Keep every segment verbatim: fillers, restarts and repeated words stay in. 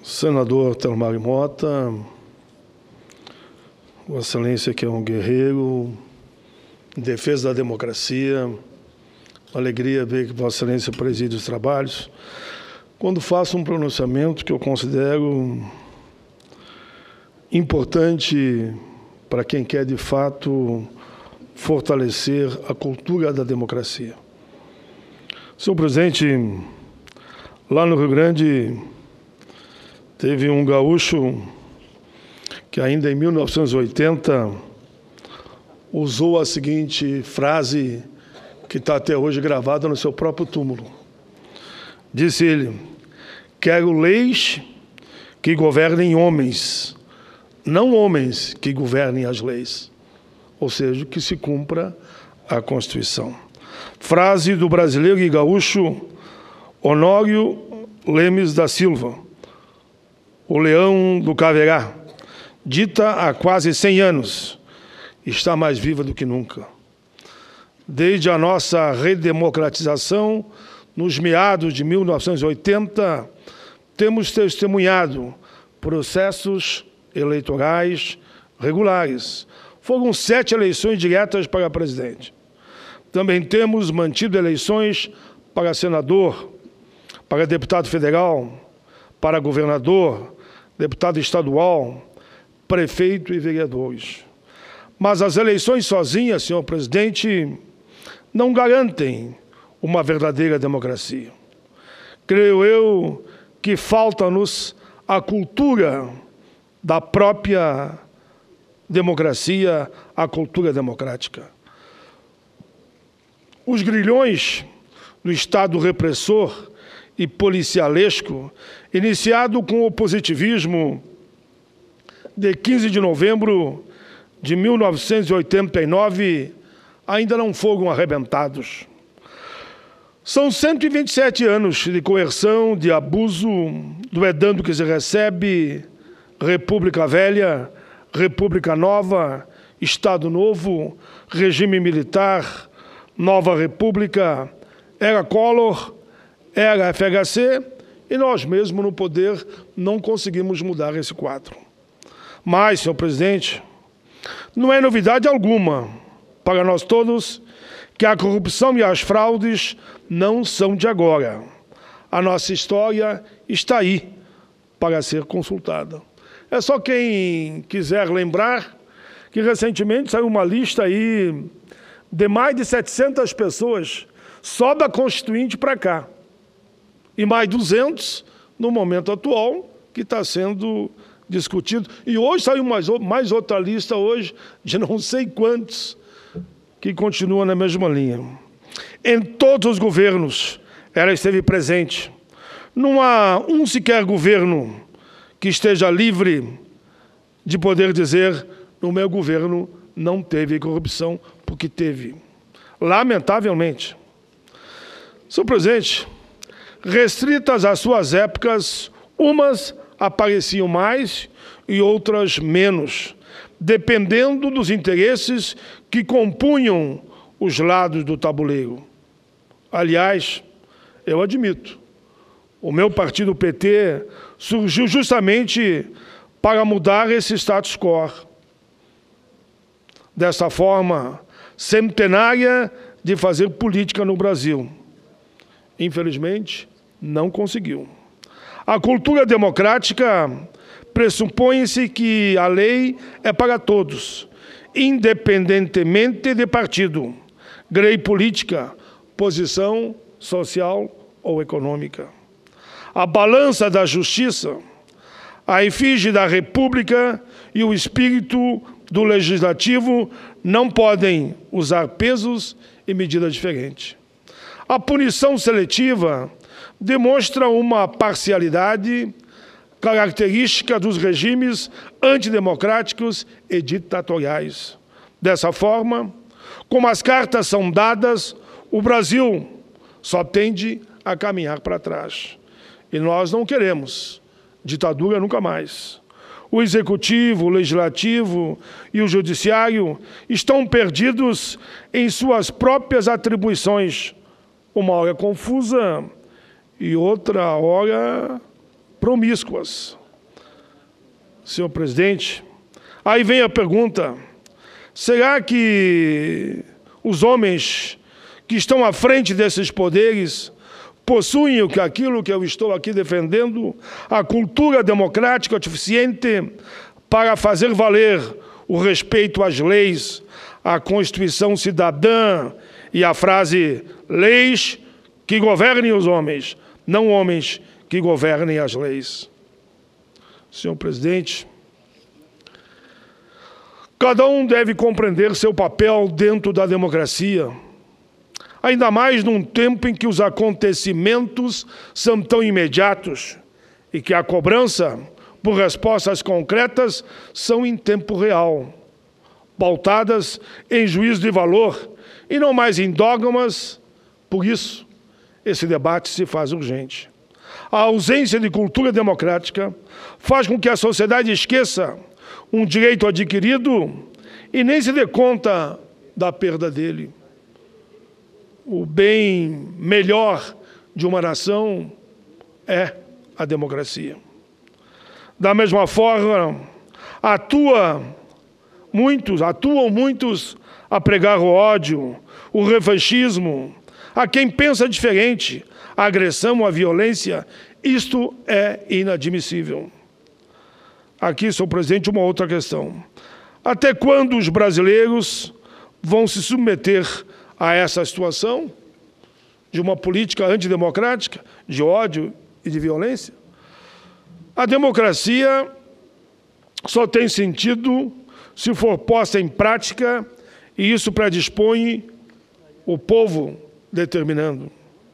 Senador Telmário Mota, Vossa Excelência, que é um guerreiro em defesa da democracia, uma alegria ver que Vossa Excelência preside os trabalhos. Quando faço um pronunciamento que eu considero importante para quem quer, de fato, fortalecer a cultura da democracia. Senhor presidente, lá no Rio Grande, teve um gaúcho que ainda em mil novecentos e oitenta usou a seguinte frase que está até hoje gravada no seu próprio túmulo. Disse ele: quero leis que governem homens, não homens que governem as leis. Ou seja, que se cumpra a Constituição. Frase do brasileiro e gaúcho Honório Lemes da Silva, o leão do Caverá, dita há quase cem anos, está mais viva do que nunca. Desde a nossa redemocratização, nos meados de mil novecentos e oitenta, temos testemunhado processos eleitorais regulares. Foram sete eleições diretas para presidente. Também temos mantido eleições para senador, para deputado federal, para governador, deputado estadual, prefeito e vereadores. Mas as eleições sozinhas, senhor presidente, não garantem uma verdadeira democracia. Creio eu que falta-nos a cultura da própria democracia, a cultura democrática. Os grilhões do Estado repressor e policialesco, iniciado com o positivismo de quinze de novembro de mil novecentos e oitenta e nove, ainda não foram arrebentados. São cento e vinte e sete anos de coerção, de abuso, do é dando que se recebe, República Velha, República Nova, Estado Novo, regime militar, Nova República, era Collor, era F H C, e nós mesmos no poder não conseguimos mudar esse quadro. Mas, senhor presidente, não é novidade alguma para nós todos que a corrupção e as fraudes não são de agora. A nossa história está aí para ser consultada. É só quem quiser lembrar que recentemente saiu uma lista aí de mais de setecentas pessoas só da Constituinte para cá. E mais duzentos no momento atual, que está sendo discutido. E hoje saiu mais, mais outra lista hoje de não sei quantos que continuam na mesma linha. Em todos os governos ela esteve presente. Não há um sequer governo que esteja livre de poder dizer: no meu governo não teve corrupção, porque teve. Lamentavelmente. Senhor presidente, restritas às suas épocas, umas apareciam mais e outras menos, dependendo dos interesses que compunham os lados do tabuleiro. Aliás, eu admito, o meu partido, o P T, surgiu justamente para mudar esse status quo. Dessa forma centenária de fazer política no Brasil. Infelizmente, não conseguiu. A cultura democrática pressupõe-se que a lei é para todos, independentemente de partido, grei política, posição social ou econômica. A balança da justiça, a efígie da República e o espírito do Legislativo não podem usar pesos e medidas diferentes. A punição seletiva demonstra uma parcialidade característica dos regimes antidemocráticos e ditatoriais. Dessa forma, como as cartas são dadas, o Brasil só tende a caminhar para trás. E nós não queremos ditadura nunca mais. O Executivo, o Legislativo e o Judiciário estão perdidos em suas próprias atribuições, uma hora confusa e outra hora promíscuas. senhor presidente, aí vem a pergunta: será que os homens que estão à frente desses poderes possuem o que aquilo que eu estou aqui defendendo, a cultura democrática suficiente para fazer valer o respeito às leis, à Constituição cidadã e à frase leis que governem os homens, não homens que governem as leis? Senhor presidente, cada um deve compreender seu papel dentro da democracia, ainda mais num tempo em que os acontecimentos são tão imediatos e que a cobrança por respostas concretas são em tempo real, pautadas em juízo de valor e não mais em dogmas. Por isso, esse debate se faz urgente. A ausência de cultura democrática faz com que a sociedade esqueça um direito adquirido e nem se dê conta da perda dele. O bem melhor de uma nação é a democracia. Da mesma forma, atua muitos, atuam muitos a pregar o ódio, o revanchismo, a quem pensa diferente, a agressão, a violência. Isto é inadmissível. Aqui, senhor presidente, uma outra questão. Até quando os brasileiros vão se submeter a essa situação de uma política antidemocrática, de ódio e de violência? A democracia só tem sentido se for posta em prática, e isso predispõe o povo determinando.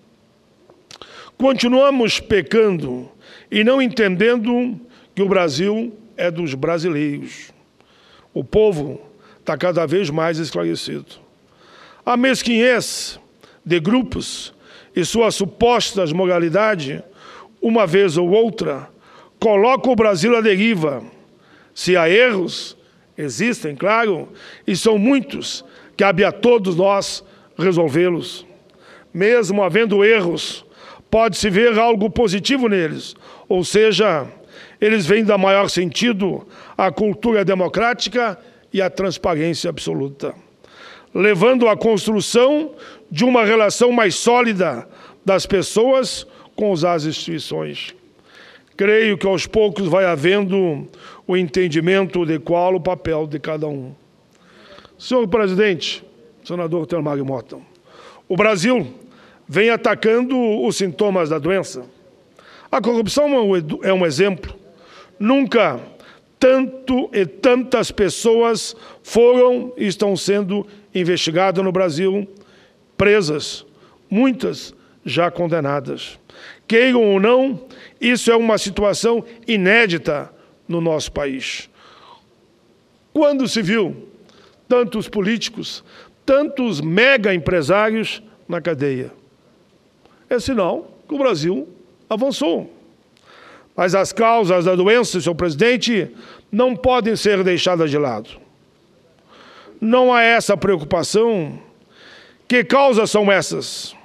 Continuamos pecando e não entendendo que o Brasil é dos brasileiros. O povo está cada vez mais esclarecido. A mesquinhez de grupos e sua suposta moralidade, uma vez ou outra, coloca o Brasil à deriva. Se há erros, existem, claro, e são muitos, cabe a todos nós resolvê-los. Mesmo havendo erros, pode-se ver algo positivo neles, ou seja, eles vêm dar maior sentido à cultura democrática e à transparência absoluta, levando à construção de uma relação mais sólida das pessoas com as instituições. Creio que aos poucos vai havendo o entendimento de qual o papel de cada um. Senhor presidente, senador Telmário Mota, o Brasil vem atacando os sintomas da doença. A corrupção é um exemplo. Nunca tanto e tantas pessoas foram e estão sendo investigadas no Brasil, presas, muitas já condenadas. Queiram ou não, isso é uma situação inédita no nosso país. Quando se viu tantos políticos, tantos mega empresários na cadeia? É sinal que o Brasil avançou. Mas as causas da doença, senhor presidente, não podem ser deixadas de lado. Não há essa preocupação. Que causas são essas?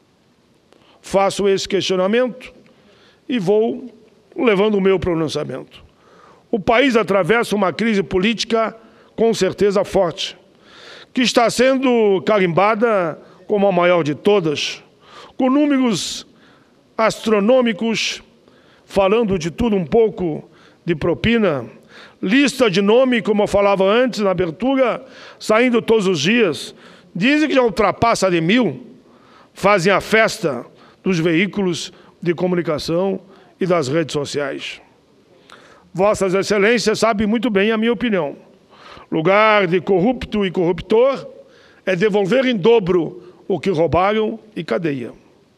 Faço esse questionamento e vou levando o meu pronunciamento. O país atravessa uma crise política com certeza forte, que está sendo carimbada como a maior de todas, com números astronômicos, falando de tudo um pouco, de propina, lista de nome, como eu falava antes na abertura, saindo todos os dias. Dizem que já ultrapassa de mil, fazem a festa dos veículos de comunicação e das redes sociais. Vossas Excelências sabem muito bem a minha opinião. Lugar de corrupto e corruptor é devolver em dobro o que roubaram e cadeia.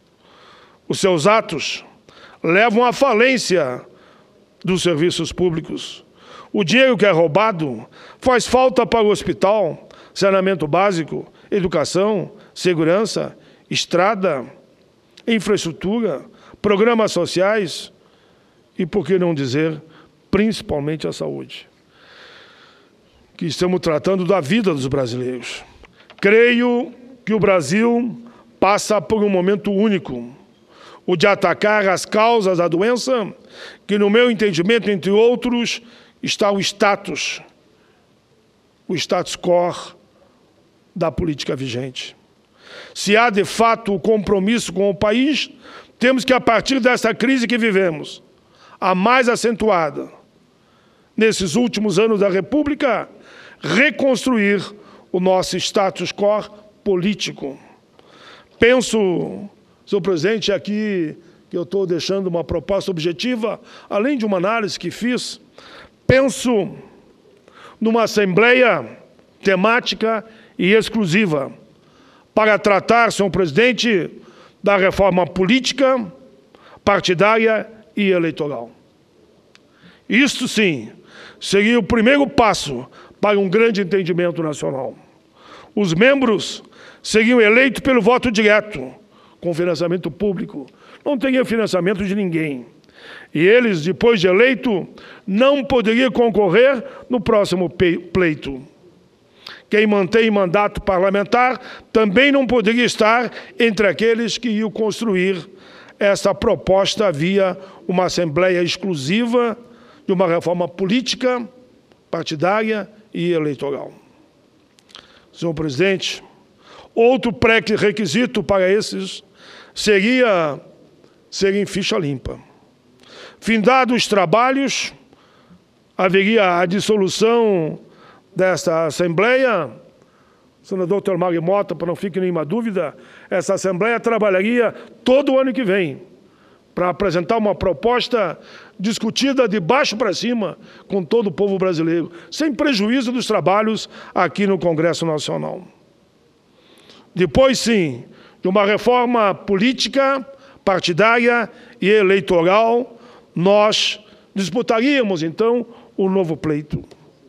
Os seus atos levam à falência dos serviços públicos. O dinheiro que é roubado faz falta para o hospital, saneamento básico, educação, segurança, estrada, infraestrutura, programas sociais e, por que não dizer, principalmente a saúde, que estamos tratando da vida dos brasileiros. Creio que o Brasil passa por um momento único, o de atacar as causas da doença, que, no meu entendimento, entre outros, está o status, o status quo da política vigente. Se há, de fato, o compromisso com o país, temos que, a partir dessa crise que vivemos, a mais acentuada nesses últimos anos da República, reconstruir o nosso status quo político. Penso, senhor presidente, aqui que eu estou deixando uma proposta objetiva, além de uma análise que fiz, penso numa assembleia temática e exclusiva para tratar, senhor presidente, da reforma política, partidária e eleitoral. Isto, sim, seria o primeiro passo para um grande entendimento nacional. Os membros seriam eleitos pelo voto direto, com financiamento público. Não teria financiamento de ninguém. E eles, depois de eleito, não poderiam concorrer no próximo pleito. Quem mantém mandato parlamentar também não poderia estar entre aqueles que iam construir essa proposta via uma assembleia exclusiva de uma reforma política, partidária e eleitoral. Senhor presidente, outro pré-requisito para esses seria serem ficha limpa. Findados os trabalhos, haveria a dissolução desta Assembleia. Senador doutor Mário Mota, para não fique nenhuma dúvida, essa Assembleia trabalharia todo o ano que vem para apresentar uma proposta discutida de baixo para cima com todo o povo brasileiro, sem prejuízo dos trabalhos aqui no Congresso Nacional. Depois, sim, de uma reforma política, partidária e eleitoral, nós disputaríamos, então, o novo pleito.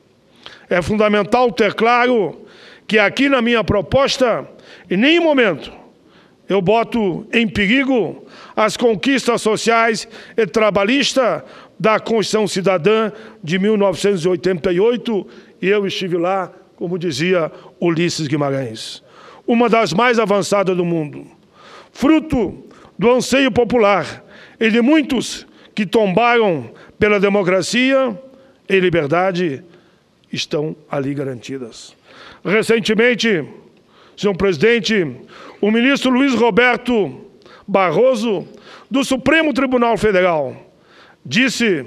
É fundamental ter claro que aqui na minha proposta, em nenhum momento, eu boto em perigo as conquistas sociais e trabalhistas da Constituição Cidadã de mil novecentos e oitenta e oito, e eu estive lá, como dizia Ulisses Guimarães, uma das mais avançadas do mundo, fruto do anseio popular e de muitos que tombaram pela democracia e liberdade, estão ali garantidas. Recentemente, senhor presidente, o ministro Luiz Roberto Barroso, do Supremo Tribunal Federal, disse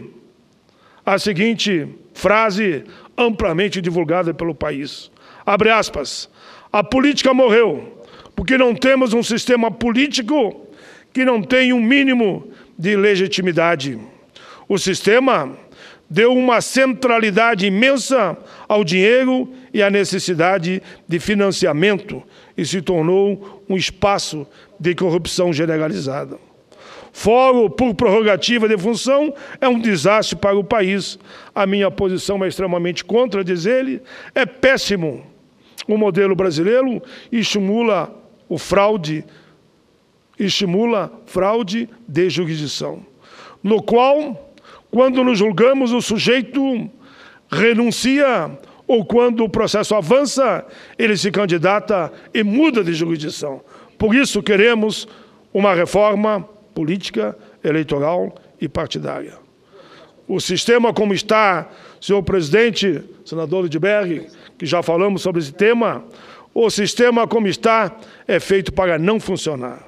a seguinte frase amplamente divulgada pelo país. Abre aspas. A política morreu, porque não temos um sistema político que não tenha um mínimo de legitimidade. O sistema deu uma centralidade imensa ao dinheiro e à necessidade de financiamento e se tornou um espaço de corrupção generalizada. Fórum por prorrogativa de função é um desastre para o país. A minha posição é extremamente contra, diz ele, é péssimo o modelo brasileiro e estimula o fraude, estimula fraude de jurisdição, no qual, quando nos julgamos, o sujeito renuncia ou quando o processo avança, ele se candidata e muda de jurisdição. Por isso queremos uma reforma política, eleitoral e partidária. O sistema como está, senhor presidente, senador Lindbergh, que já falamos sobre esse tema, o sistema como está é feito para não funcionar.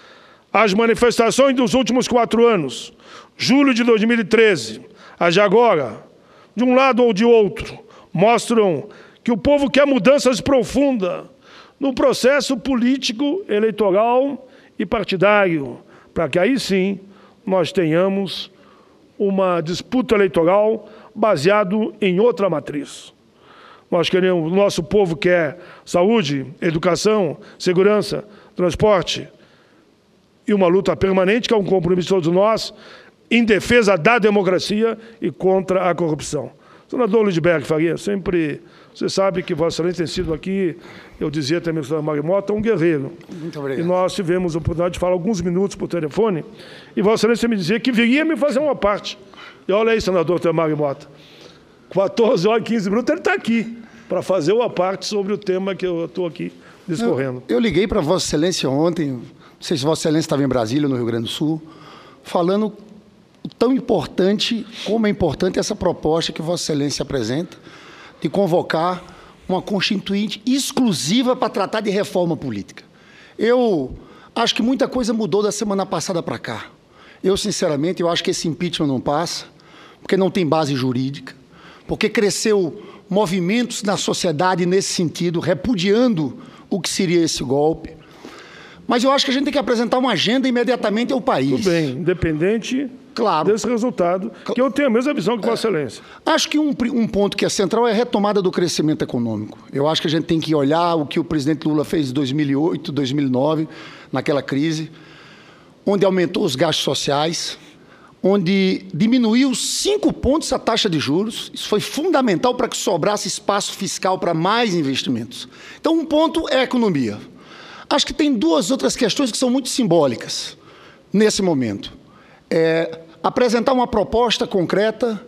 As manifestações dos últimos quatro anos, julho de dois mil e treze, as de agora, de um lado ou de outro, mostram que o povo quer mudanças profundas no processo político, eleitoral e partidário, para que aí sim nós tenhamos uma disputa eleitoral baseado em outra matriz. Nós queremos, o nosso povo quer saúde, educação, segurança, transporte e uma luta permanente, que é um compromisso de todos nós, em defesa da democracia e contra a corrupção. Senador Lindbergh Faria, sempre, você sabe que Vossa Excelência tem sido aqui, eu dizia também ao senador Mário Mota, um guerreiro. Muito obrigado. E nós tivemos a oportunidade de falar alguns minutos por telefone, e Vossa Excelência me dizia que viria me fazer uma parte. E olha aí, senador Mário Mota, quatorze horas e quinze minutos, ele está aqui, para fazer uma parte sobre o tema que eu estou aqui discorrendo. Eu, eu liguei para Vossa Excelência ontem, não sei se Vossa Excelência estava em Brasília, no Rio Grande do Sul, falando tão importante, como é importante essa proposta que Vossa Excelência apresenta, de convocar uma constituinte exclusiva para tratar de reforma política. Eu acho que muita coisa mudou da semana passada para cá. Eu, sinceramente, eu acho que esse impeachment não passa, porque não tem base jurídica, porque cresceu movimentos na sociedade nesse sentido, repudiando o que seria esse golpe. Mas eu acho que a gente tem que apresentar uma agenda imediatamente ao país. Tudo bem, independente claro. desse resultado, que eu tenho a mesma visão que Vossa Excelência. Acho que um, um ponto que é central é a retomada do crescimento econômico. Eu acho que a gente tem que olhar o que o presidente Lula fez em dois mil e oito, dois mil e nove, naquela crise, onde aumentou os gastos sociais, onde diminuiu cinco pontos a taxa de juros. Isso foi fundamental para que sobrasse espaço fiscal para mais investimentos. Então, um ponto é a economia. Acho que tem duas outras questões que são muito simbólicas nesse momento. É apresentar uma proposta concreta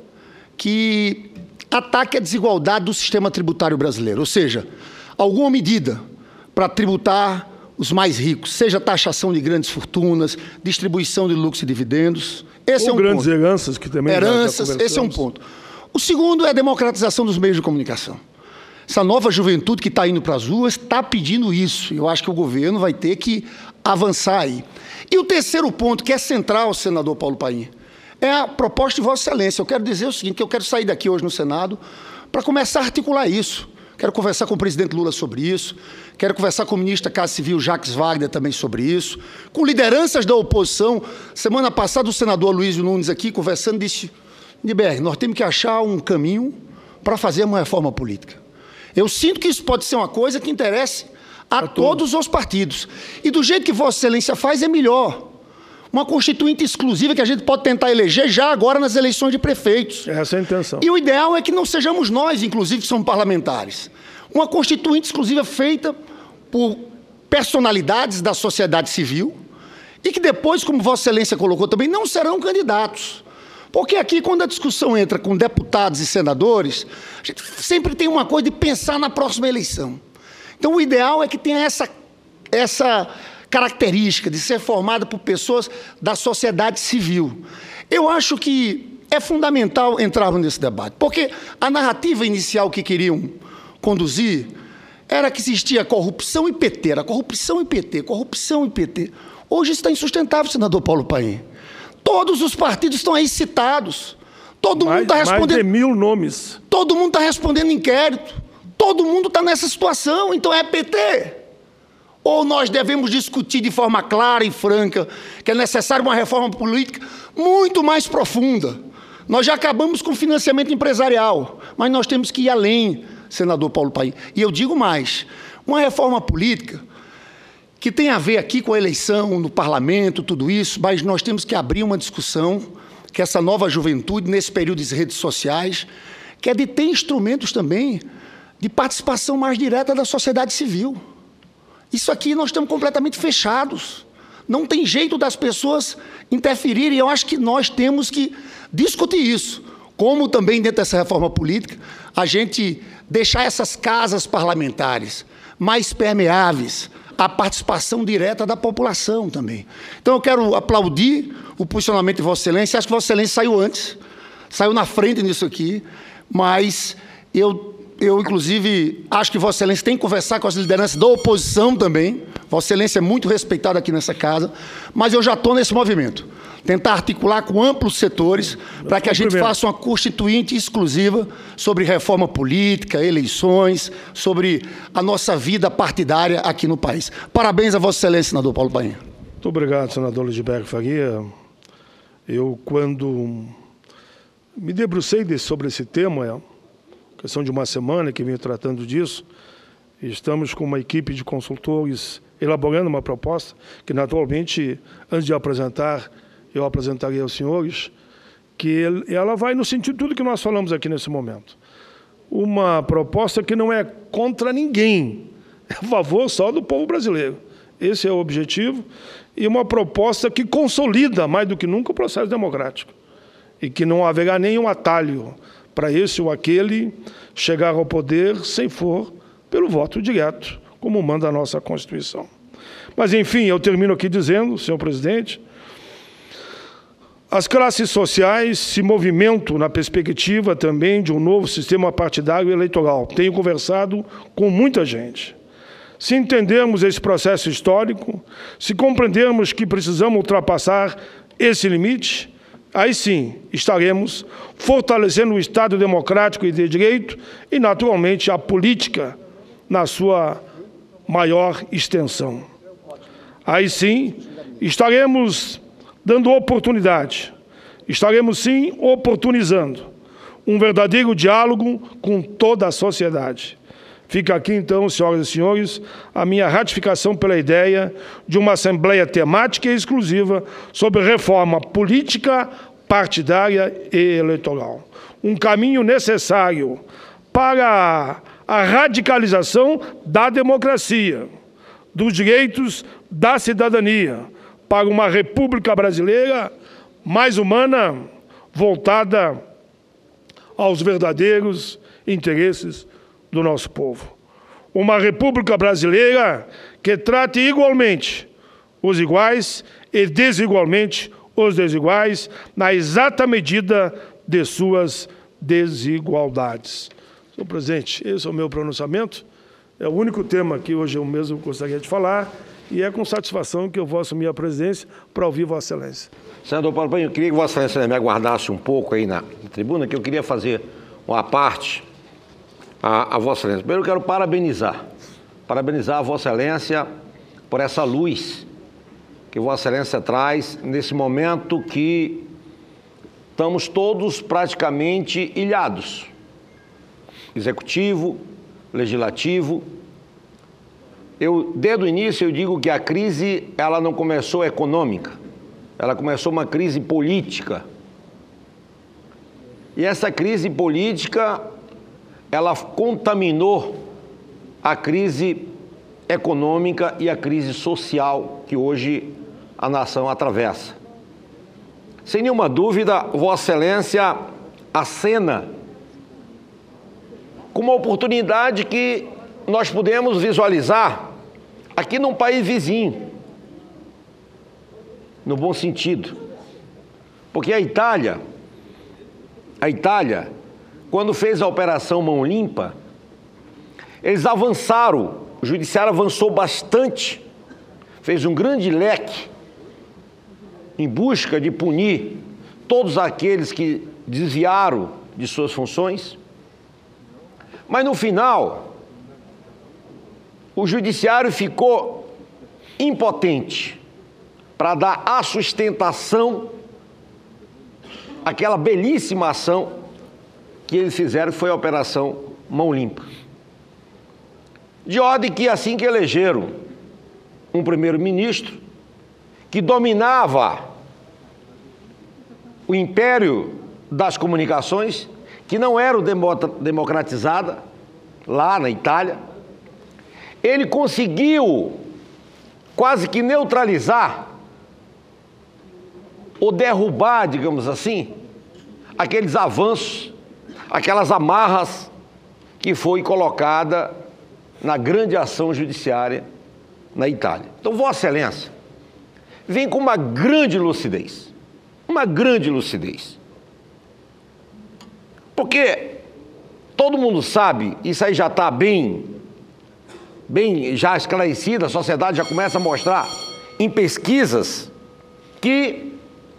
que ataque a desigualdade do sistema tributário brasileiro, ou seja, alguma medida para tributar os mais ricos, seja taxação de grandes fortunas, distribuição de lucros e dividendos. Esse Ou é um grandes ponto. heranças, que também... Heranças, esse é um ponto. O segundo é a democratização dos meios de comunicação. Essa nova juventude que está indo para as ruas está pedindo isso. Eu acho que o governo vai ter que avançar aí. E o terceiro ponto, que é central, senador Paulo Paim, é a proposta de Vossa Excelência. Eu quero dizer o seguinte, que eu quero sair daqui hoje no Senado para começar a articular isso. Quero conversar com o presidente Lula sobre isso, quero conversar com o ministro da Casa Civil, Jacques Wagner, também sobre isso, com lideranças da oposição. Semana passada, o senador Luizio Nunes aqui, conversando, disse, Niberg, nós temos que achar um caminho para fazer uma reforma política. Eu sinto que isso pode ser uma coisa que interesse a, a todos. todos os partidos. E do jeito que Vossa Excelência faz, é melhor. Uma constituinte exclusiva que a gente pode tentar eleger já agora nas eleições de prefeitos. Essa é a intenção. E o ideal é que não sejamos nós, inclusive, que somos parlamentares. Uma constituinte exclusiva feita por personalidades da sociedade civil e que depois, como Vossa Excelência colocou também, não serão candidatos. Porque aqui, quando a discussão entra com deputados e senadores, a gente sempre tem uma coisa de pensar na próxima eleição. Então, o ideal é que tenha essa, essa característica de ser formada por pessoas da sociedade civil. Eu acho que é fundamental entrarmos nesse debate, porque a narrativa inicial que queriam conduzir era que existia corrupção e P T, era corrupção e P T, corrupção e P T. Hoje isso está insustentável, senador Paulo Paim. Todos os partidos estão aí citados. Todo mundo está respondendo. Mais de mil nomes. Todo mundo está respondendo inquérito. Todo mundo está nessa situação. Então é P T. Ou nós devemos discutir de forma clara e franca que é necessária uma reforma política muito mais profunda. Nós já acabamos com o financiamento empresarial, mas nós temos que ir além, senador Paulo Paim. E eu digo mais, uma reforma política que tem a ver aqui com a eleição no parlamento, tudo isso, mas nós temos que abrir uma discussão que essa nova juventude, nesse período de redes sociais, que é de ter instrumentos também de participação mais direta da sociedade civil. Isso aqui nós estamos completamente fechados. Não tem jeito das pessoas interferirem. Eu acho que nós temos que discutir isso. Como também, dentro dessa reforma política, a gente deixar essas casas parlamentares mais permeáveis à participação direta da população também. Então, eu quero aplaudir o posicionamento de Vossa Excelência. Acho que Vossa Excelência saiu antes, saiu na frente nisso aqui, mas eu... Eu, inclusive, acho que Vossa Excelência tem que conversar com as lideranças da oposição também. Vossa Excelência é muito respeitado aqui nessa casa, mas eu já estou nesse movimento. Tentar articular com amplos setores para que a gente faça uma constituinte exclusiva sobre reforma política, eleições, sobre a nossa vida partidária aqui no país. Parabéns a Vossa Excelência, senador Paulo Paim. Muito obrigado, senador Lidberg Faria. Eu, quando me debrucei sobre esse tema, questão de uma semana que venho tratando disso, e estamos com uma equipe de consultores elaborando uma proposta que, naturalmente, antes de apresentar, eu apresentarei aos senhores, que ela vai no sentido de tudo que nós falamos aqui nesse momento. Uma proposta que não é contra ninguém, é a favor só do povo brasileiro. Esse é o objetivo, e uma proposta que consolida, mais do que nunca, o processo democrático, e que não haverá nenhum atalho para esse ou aquele chegar ao poder sem for pelo voto direto, como manda a nossa Constituição. Mas, enfim, eu termino aqui dizendo, senhor presidente, As classes sociais se movimentam na perspectiva também de um novo sistema partidário eleitoral. Tenho conversado com muita gente. Se entendermos esse processo histórico, se compreendermos que precisamos ultrapassar esse limite, aí sim estaremos fortalecendo o Estado democrático e de direito e, naturalmente, a política na sua maior extensão. Aí sim estaremos dando oportunidade, estaremos sim oportunizando um verdadeiro diálogo com toda a sociedade. Fica aqui, então, senhoras e senhores, a minha ratificação pela ideia de uma Assembleia temática e exclusiva sobre reforma política, partidária e eleitoral. Um caminho necessário para a radicalização da democracia, dos direitos da cidadania, para uma República Brasileira mais humana, voltada aos verdadeiros interesses do nosso povo. Uma República Brasileira que trate igualmente os iguais e desigualmente os desiguais, na exata medida de suas desigualdades. Senhor presidente, esse é o meu pronunciamento. É o único tema que hoje eu mesmo gostaria de falar, e é com satisfação que eu vou assumir a presidência para ouvir Vossa Excelência. Senador Paulo Paim, eu queria que Vossa Excelência me aguardasse um pouco aí na tribuna, que eu queria fazer uma parte a, a Vossa Excelência. Primeiro eu quero parabenizar, parabenizar a Vossa Excelência por essa luz que Vossa Excelência traz nesse momento que estamos todos praticamente ilhados. Executivo, Legislativo. Eu, desde o início, eu digo que a crise, ela não começou econômica, ela começou uma crise política. E essa crise política, ela contaminou a crise econômica e a crise social que hoje a nação atravessa. Sem nenhuma dúvida, Vossa Excelência acena com uma oportunidade que nós podemos visualizar aqui num país vizinho, no bom sentido. Porque a Itália, a Itália, quando fez a Operação Mão Limpa, eles avançaram, o judiciário avançou bastante, fez um grande leque em busca de punir todos aqueles que desviaram de suas funções. Mas no final, o judiciário ficou impotente para dar a sustentação àquela belíssima ação que eles fizeram, que foi a Operação Mão Limpa. De ordem que, assim que elegeram um primeiro-ministro que dominava o império das comunicações, que não era democratizada lá na Itália, ele conseguiu quase que neutralizar ou derrubar, digamos assim, aqueles avanços, aquelas amarras que foi colocada na grande ação judiciária na Itália. Então, Vossa Excelência vem com uma grande lucidez, uma grande lucidez. Porque todo mundo sabe, isso aí já está bem, bem já esclarecido, a sociedade já começa a mostrar em pesquisas que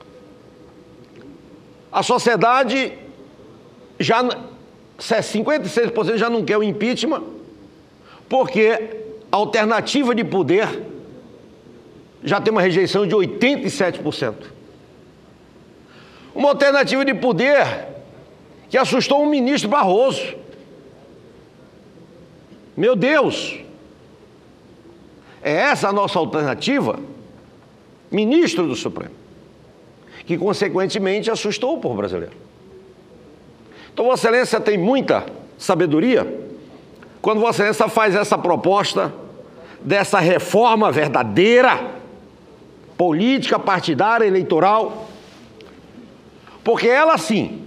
a sociedade já, cinquenta e seis por cento já não quer o impeachment, porque a alternativa de poder já tem uma rejeição de oitenta e sete por cento. Uma alternativa de poder que assustou o ministro Barroso. Meu Deus! É essa a nossa alternativa? Ministro do Supremo. Que, consequentemente, assustou o povo brasileiro. Então, Vossa Excelência tem muita sabedoria quando Vossa Excelência faz essa proposta dessa reforma verdadeira, política, partidária, eleitoral, porque ela, sim,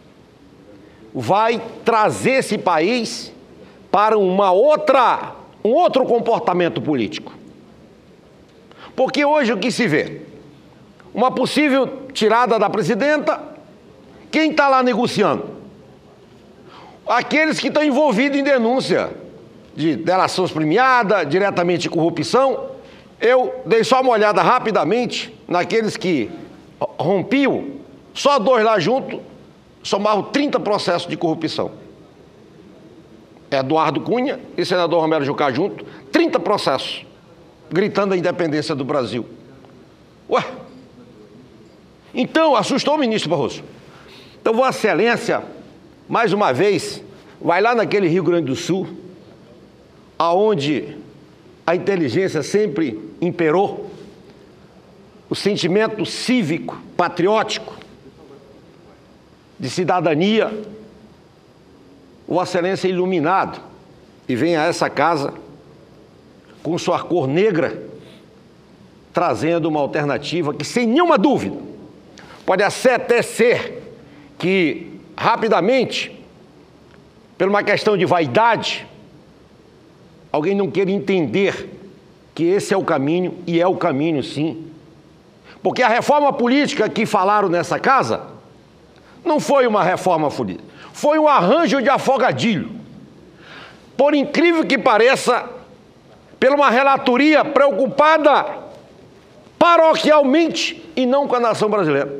vai trazer esse país para uma outra, um outro comportamento político. Porque hoje o que se vê? Uma possível tirada da presidenta, quem está lá negociando? Aqueles que estão envolvidos em denúncia de delações premiadas, diretamente de corrupção. Eu dei só uma olhada rapidamente naqueles que rompiam, só dois lá junto, somavam trinta processos de corrupção. Eduardo Cunha e senador Romero Jucá junto, trinta processos, gritando a independência do Brasil. Ué? Então, assustou o ministro Barroso. Então, Vossa Excelência, mais uma vez, vai lá naquele Rio Grande do Sul, aonde a inteligência sempre imperou, o sentimento cívico, patriótico, de cidadania. Vossa Excelência é iluminado e vem a essa casa com sua cor negra, trazendo uma alternativa que, sem nenhuma dúvida, pode até ser que, rapidamente, por uma questão de vaidade, alguém não queira entender que esse é o caminho, e é o caminho, sim. Porque a reforma política que falaram nessa casa não foi uma reforma política, foi um arranjo de afogadilho. Por incrível que pareça, pela uma relatoria preocupada paroquialmente e não com a nação brasileira.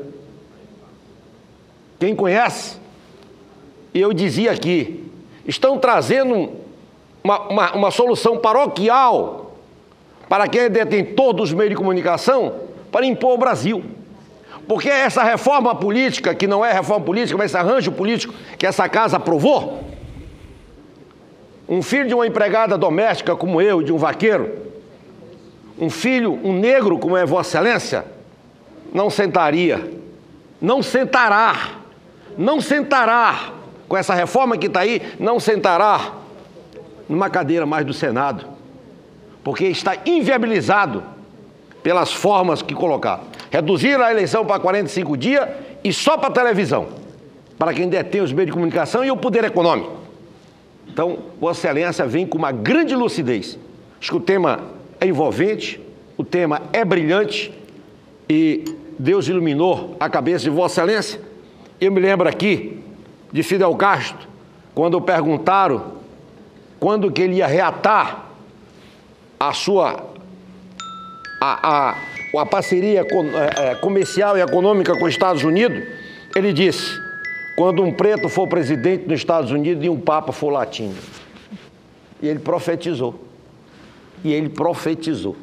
Quem conhece, eu dizia aqui, estão trazendo uma, uma, uma solução paroquial para quem é detentor dos meios de comunicação para impor o Brasil. Porque essa reforma política, que não é reforma política, mas esse arranjo político que essa casa aprovou, um filho de uma empregada doméstica como eu, de um vaqueiro, um filho, um negro como é Vossa Excelência, não sentaria, não sentará, não sentará, com essa reforma que está aí, não sentará numa cadeira mais do Senado, porque está inviabilizado pelas formas que colocaram. Reduziram a eleição para quarenta e cinco dias e só para televisão, para quem detém os meios de comunicação e o poder econômico. Então, Vossa Excelência vem com uma grande lucidez. Acho que o tema é envolvente, o tema é brilhante e Deus iluminou a cabeça de Vossa Excelência. Eu me lembro aqui de Fidel Castro, quando perguntaram quando que ele ia reatar a sua a, a, a parceria comercial e econômica com os Estados Unidos, ele disse: quando um preto for presidente dos Estados Unidos e um papa for latino. E ele profetizou. E ele profetizou.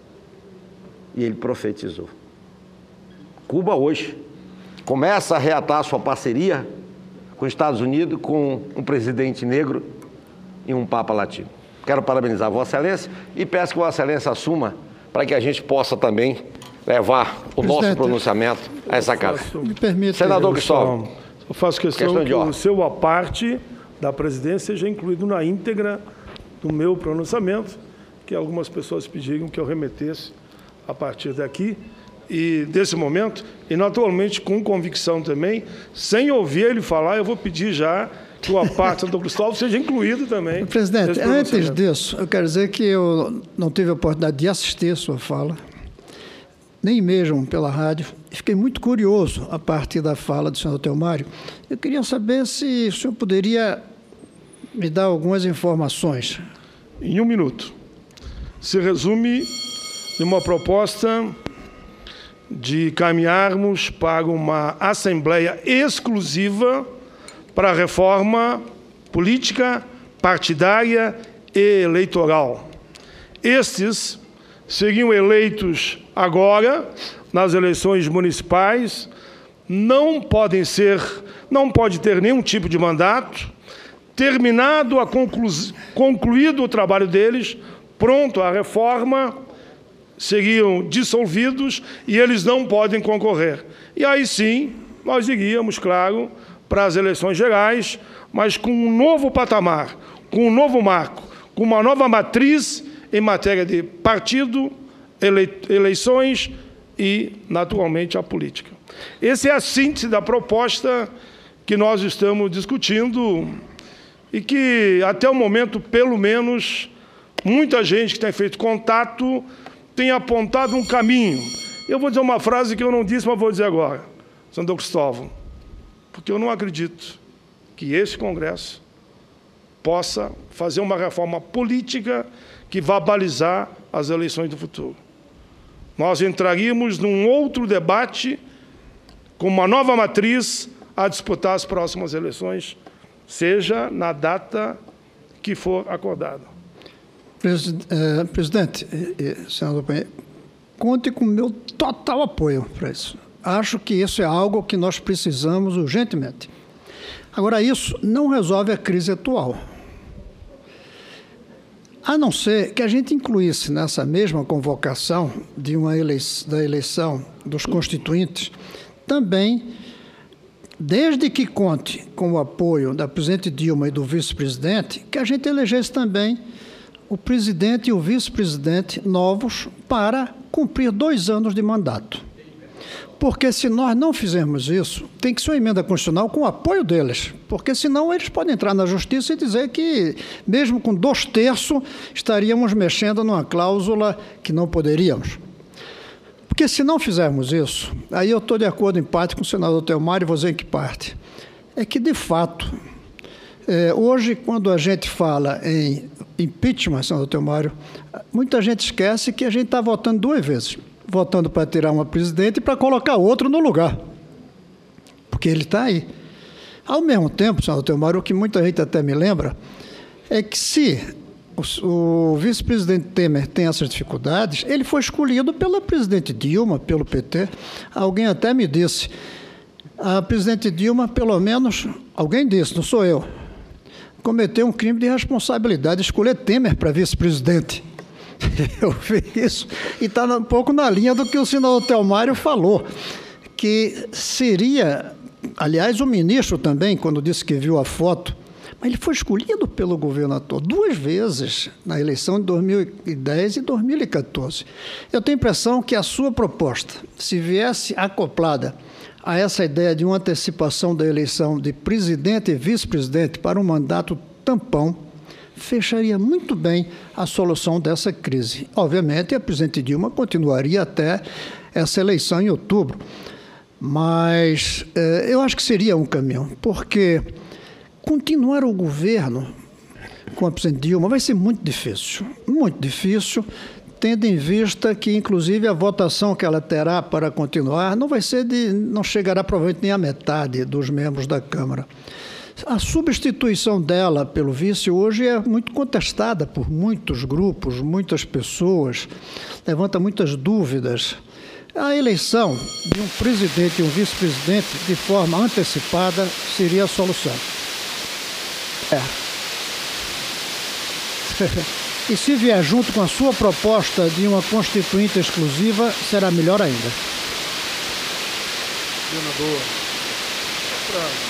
E ele profetizou. Cuba hoje começa a reatar sua parceria com os Estados Unidos, com um presidente negro e um papa latino. Quero parabenizar Vossa Excelência e peço que Vossa Excelência assuma para que a gente possa também levar o Presidente, nosso pronunciamento a essa casa. Me permite, Senador Cristóvão. Eu faço questão, questão que o seu à parte da presidência seja incluído na íntegra do meu pronunciamento, que algumas pessoas pediram que eu remetesse a partir daqui e desse momento, e naturalmente com convicção também, sem ouvir ele falar, eu vou pedir já que o à parte do Cristóvão seja incluído também. Presidente, antes disso, eu quero dizer que eu não tive a oportunidade de assistir a sua fala, nem mesmo pela rádio. Fiquei muito curioso a partir da fala do senador Theomário. Eu queria saber se o senhor poderia me dar algumas informações. Em um minuto. Se resume em uma proposta de caminharmos para uma assembleia exclusiva para a reforma política, partidária e eleitoral. Estes seriam eleitos agora, nas eleições municipais, não podem ser, não pode ter nenhum tipo de mandato, terminado, a conclu, concluído o trabalho deles, pronto a reforma, seriam dissolvidos e eles não podem concorrer. E aí sim, nós iríamos, claro, para as eleições gerais, mas com um novo patamar, com um novo marco, com uma nova matriz em matéria de partido, eleições e, naturalmente, a política. Essa é a síntese da proposta que nós estamos discutindo e que, até o momento, pelo menos, muita gente que tem feito contato tem apontado um caminho, Eu vou dizer uma frase que eu não disse, mas vou dizer agora, senador Cristóvão, porque eu não acredito que esse Congresso possa fazer uma reforma política que vá balizar as eleições do futuro. Nós entraríamos num outro debate com uma nova matriz a disputar as próximas eleições, seja na data que for acordada. Presidente, senador Penha, conte com o meu total apoio para isso. Acho que isso é algo que nós precisamos urgentemente. Agora, isso não resolve a crise atual. A não ser que a gente incluísse nessa mesma convocação de uma eleição, da eleição dos constituintes também, desde que conte com o apoio da presidente Dilma e do vice-presidente, que a gente elegesse também o presidente e o vice-presidente novos para cumprir dois anos de mandato. Porque se nós não fizermos isso, tem que ser uma emenda constitucional com o apoio deles, porque senão eles podem entrar na justiça e dizer que, mesmo com dois terços, estaríamos mexendo numa cláusula que não poderíamos. Porque se não fizermos isso, aí eu estou de acordo em parte com o senador Theomar e vou dizer em que parte. É que, de fato, é, hoje, quando a gente fala em impeachment, senador Theomar, muita gente esquece que a gente está votando duas vezes. Votando para tirar uma presidente e para colocar outro no lugar. Porque ele está aí. Ao mesmo tempo, senador Theomar, o que muita gente até me lembra é que se o, o vice-presidente Temer tem essas dificuldades, ele foi escolhido pela presidente Dilma, pelo P T. Alguém até me disse, a presidente Dilma, pelo menos, alguém disse, não sou eu, cometeu um crime de responsabilidade, escolher Temer para vice-presidente. Eu vi isso e está um pouco na linha do que o senador Theomário falou, que seria, aliás, o ministro também, quando disse que viu a foto, mas ele foi escolhido pelo governo atual duas vezes na eleição de dois mil e dez e dois mil e quatorze. Eu tenho a impressão que a sua proposta, se viesse acoplada a essa ideia de uma antecipação da eleição de presidente e vice-presidente para um mandato tampão, fecharia muito bem a solução dessa crise. Obviamente, a presidente Dilma continuaria até essa eleição em outubro, mas eh, eu acho que seria um caminho, porque continuar o governo com a presidente Dilma vai ser muito difícil, muito difícil, tendo em vista que, inclusive, a votação que ela terá para continuar não vai ser de, não chegará provavelmente nem à metade dos membros da Câmara. A substituição dela pelo vice hoje é muito contestada por muitos grupos, muitas pessoas, levanta muitas dúvidas. A eleição de um presidente e um vice-presidente de forma antecipada seria a solução. É. E se vier junto com a sua proposta de uma constituinte exclusiva, será melhor ainda. Senador, pra...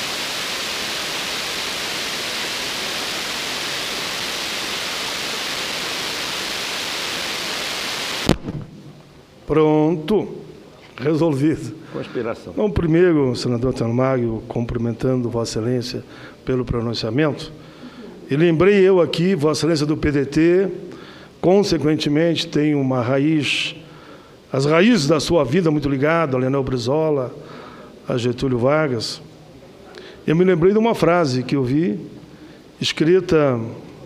Pronto, resolvido. Conspiração. Então, primeiro, senador Theomar, cumprimentando Vossa Excelência pelo pronunciamento, e lembrei eu aqui, Vossa Excelência do P D T, consequentemente, tem uma raiz, as raízes da sua vida muito ligadas a Leonel Brizola, a Getúlio Vargas. Eu me lembrei de uma frase que eu vi, escrita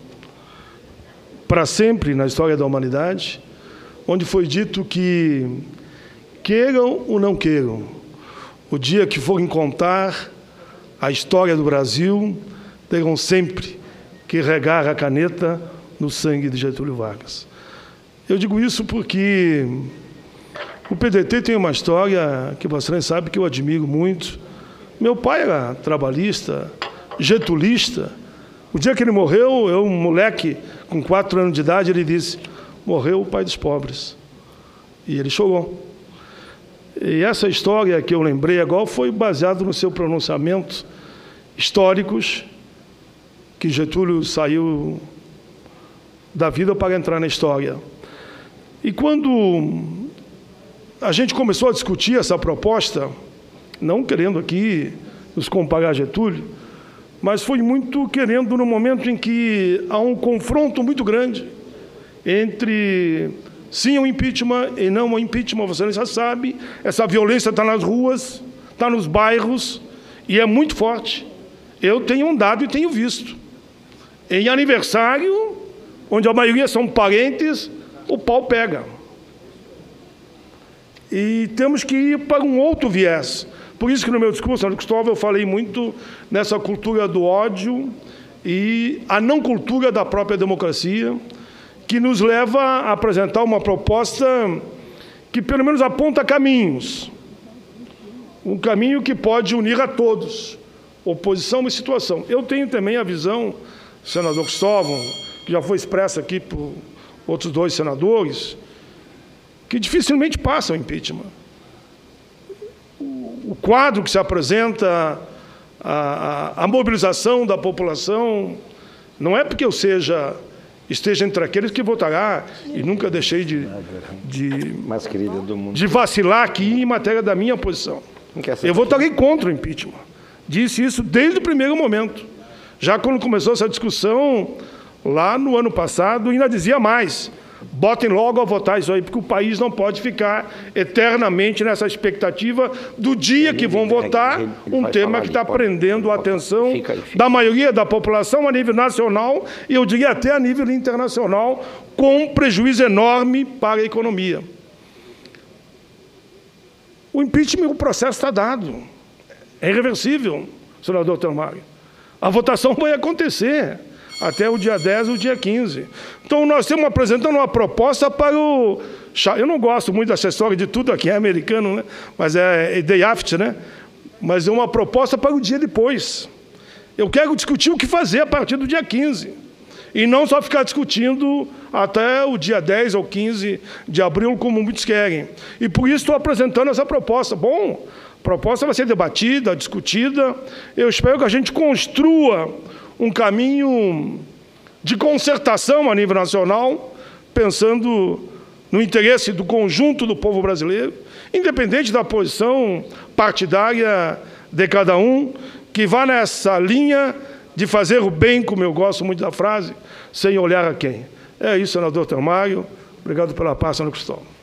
para sempre na história da humanidade, onde foi dito que, queiram ou não queiram, o dia que forem contar a história do Brasil, terão sempre que regar a caneta no sangue de Getúlio Vargas. Eu digo isso porque o P D T tem uma história que você sabe que eu admiro muito. Meu pai era trabalhista, getulista. O dia que ele morreu, eu, um moleque com quatro anos de idade, ele disse: morreu o pai dos pobres. E ele chorou. E essa história que eu lembrei agora foi baseada no seu pronunciamento históricos, que Getúlio saiu da vida para entrar na história. E quando a gente começou a discutir essa proposta, não querendo aqui nos comparar a Getúlio, mas foi muito querendo no momento em que há um confronto muito grande entre sim ao impeachment e não ao impeachment. Você já sabe, essa violência está nas ruas, está nos bairros, e é muito forte. Eu tenho andado e tenho visto. Em aniversário, onde a maioria são parentes, o pau pega. E temos que ir para um outro viés. Por isso que no meu discurso, senador Cristóvão, eu falei muito nessa cultura do ódio e a não cultura da própria democracia, que nos leva a apresentar uma proposta que pelo menos aponta caminhos. Um caminho que pode unir a todos, oposição e situação. Eu tenho também a visão, senador Cristóvão, que já foi expressa aqui por outros dois senadores, que dificilmente passa o impeachment. O quadro que se apresenta, a, a, a mobilização da população, não é porque eu seja, esteja entre aqueles que votará, e nunca deixei de, de, mais querida do mundo, de vacilar aqui em matéria da minha posição. Eu votarei contra o impeachment. Disse isso desde o primeiro momento. Já quando começou essa discussão, lá no ano passado, ainda dizia mais. Botem logo a votar isso aí, porque o país não pode ficar eternamente nessa expectativa do dia que vão votar um tema que está prendendo a atenção da maioria da população a nível nacional e, eu diria, até a nível internacional, com um prejuízo enorme para a economia. O impeachment, o processo está dado. É irreversível, senador Telmário. A votação vai acontecer até o dia dez ou o dia quinze. Então, nós estamos apresentando uma proposta para o... Eu não gosto muito dessa história de tudo aqui, é americano, né? Mas é day after, né? Mas é uma proposta para o dia depois. Eu quero discutir o que fazer a partir do dia quinze. E não só ficar discutindo até o dia dez ou quinze de abril, como muitos querem. E por isso estou apresentando essa proposta. Bom, a proposta vai ser debatida, discutida. Eu espero que a gente construa um caminho de concertação a nível nacional, pensando no interesse do conjunto do povo brasileiro, independente da posição partidária de cada um, que vá nessa linha de fazer o bem, como eu gosto muito da frase, sem olhar a quem. É isso, senador Telmário. Obrigado pela paz, senador Cristóvão.